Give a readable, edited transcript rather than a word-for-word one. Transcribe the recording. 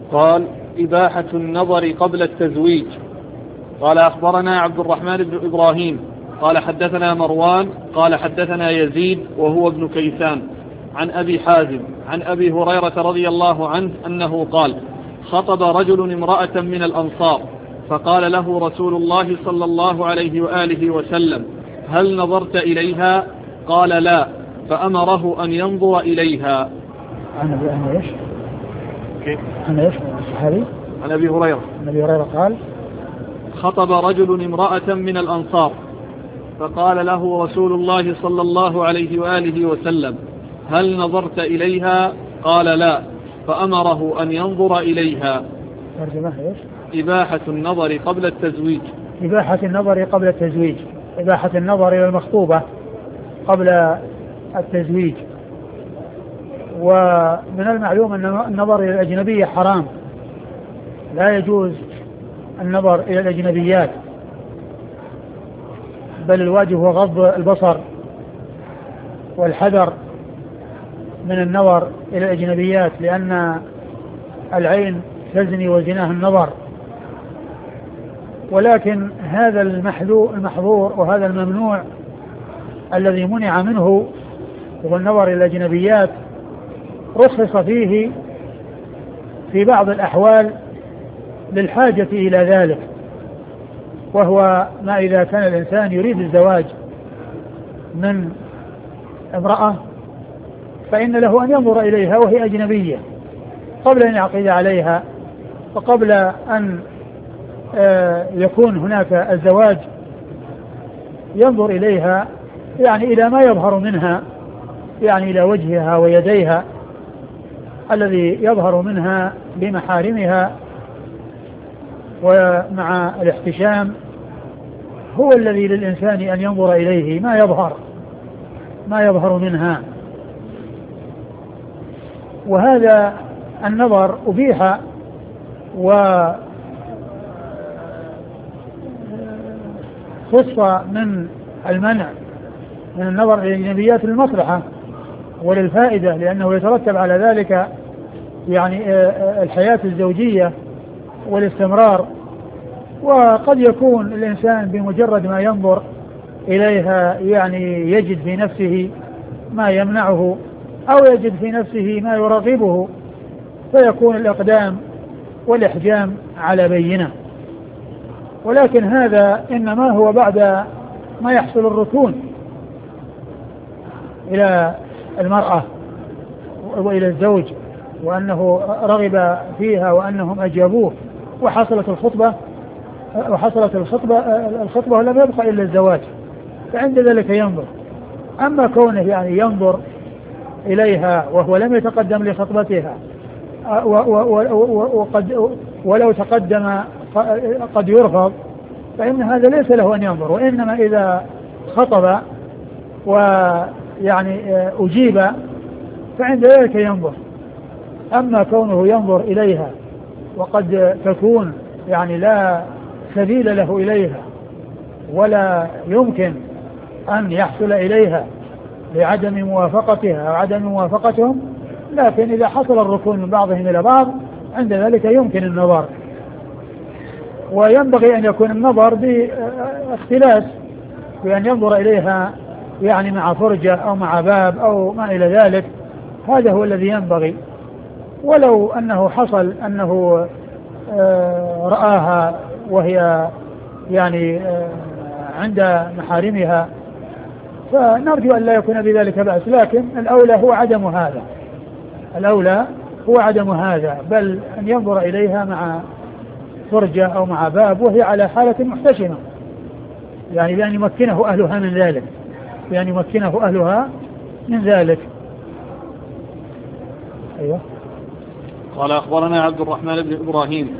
قال: إباحة النظر قبل التزويج. قال: أخبرنا عبد الرحمن بن إبراهيم قال حدثنا مروان قال حدثنا يزيد وهو ابن كيسان عن أبي حازم عن أبي هريرة رضي الله عنه أنه قال: خطب رجل امرأة من الأنصار فقال له رسول الله صلى الله عليه وآله وسلم: هل نظرت إليها؟ قال: لا، فأمره أن ينظر إليها. أنا إيش؟ أنا إيش الصحابي؟ عن أبي هريرة. عن أبي هريرة قال: خطب رجل امرأة من الأنصار فقال له رسول الله صلى الله عليه وآله وسلم: هل نظرت إليها؟ قال: لا، فأمره أن ينظر إليها. ترجمة إيش؟ إباحة النظر قبل التزويج. إباحة النظر قبل التزويج، إباحة النظر إلى المخطوبة قبل التزويج. ومن المعلوم أن النظر إلى الأجنبية حرام، لا يجوز النظر إلى الأجنبيات، بل الواجب هو غض البصر والحذر من النظر إلى الأجنبيات، لأن العين تزني وزناها النظر. ولكن هذا المحظور وهذا الممنوع الذي منع منه هو النظر إلى الأجنبيات، رخص فيه في بعض الأحوال للحاجة إلى ذلك، وهو ما إذا كان الإنسان يريد الزواج من امرأة فإن له أن ينظر إليها وهي أجنبية قبل أن يعقد عليها، وقبل أن يكون هناك الزواج ينظر إليها، يعني إلى ما يظهر منها، يعني إلى وجهها ويديها الذي يظهر منها بمحارمها، ومع الاحتشام هو الذي للإنسان أن ينظر إليه ما يظهر منها. وهذا النظر أبيح وخص من المنع من النظر إلى الأجنبيات للمصلحة وللفائدة، لأنه يترتب على ذلك يعني الحياة الزوجية والاستمرار. وقد يكون الإنسان بمجرد ما ينظر إليها يعني يجد في نفسه ما يمنعه أو يجد في نفسه ما يرغبه، فيكون الإقدام والإحجام على بينة. ولكن هذا إنما هو بعد ما يحصل الركون إلى المرأة وإلى الزوج، وأنه رغب فيها وأنهم أجابوه وحصلت الخطبة ولم يبقى إلا الزواج، فعند ذلك ينظر. أما كونه يعني ينظر إليها وهو لم يتقدم لخطبتها ولو تقدم قد يرفض، فإن هذا ليس له أن ينظر، وإنما إذا خطب ويعني أجيب فعند ذلك ينظر. أما كونه ينظر إليها وقد تكون يعني لا سبيل له إليها ولا يمكن أن يحصل إليها لعدم موافقتها أو عدم موافقتهم، لكن إذا حصل الركون من بعضهم إلى بعض عند ذلك يمكن النظر. وينبغي أن يكون النظر باختلاس، بأن ينظر إليها يعني مع فرجة أو مع باب أو ما إلى ذلك، هذا هو الذي ينبغي. ولو أنه حصل أنه رآها وهي يعني عند محارمها فنرجو أن لا يكون بذلك بأس، لكن الأولى هو عدم هذا، بل أن ينظر إليها مع فرجة أو مع باب وهي على حالة محتشمة، يعني بأن يمكنه أهلها من ذلك. أيوه. قال: أخبرنا عبد الرحمن بن إبراهيم